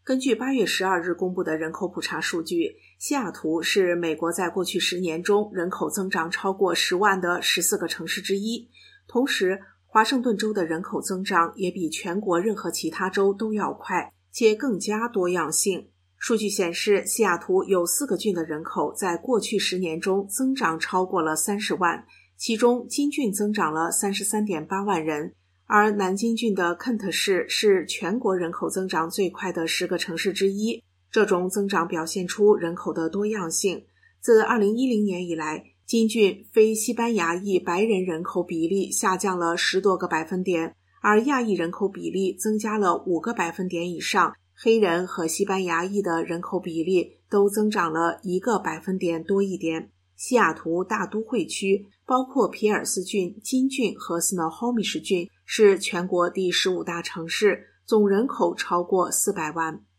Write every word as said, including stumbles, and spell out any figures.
根据八月十二日公布的人口普查数据，西雅图是美国在过去十年中人口增长超过十万的十四个城市之一。同时，华盛顿州的人口增长也比全国任何其他州都要快，且更加多样性。数据显示，西雅图有四个郡的人口在过去十年中增长超过了三十万，其中金郡增长了 三十三点八万人，而南金郡的肯特市是全国人口增长最快的十个城市之一。这种增长表现出人口的多样性。自二零一零年以来，金郡非西班牙裔白人人口比例下降了十多个百分点，而亚裔人口比例增加了五个百分点以上，黑人和西班牙裔的人口比例都增长了一个百分点多一点。西雅图大都会区包括皮尔斯郡、金郡和斯诺霍米什郡，是全国第十五大城市，总人口超过四百万。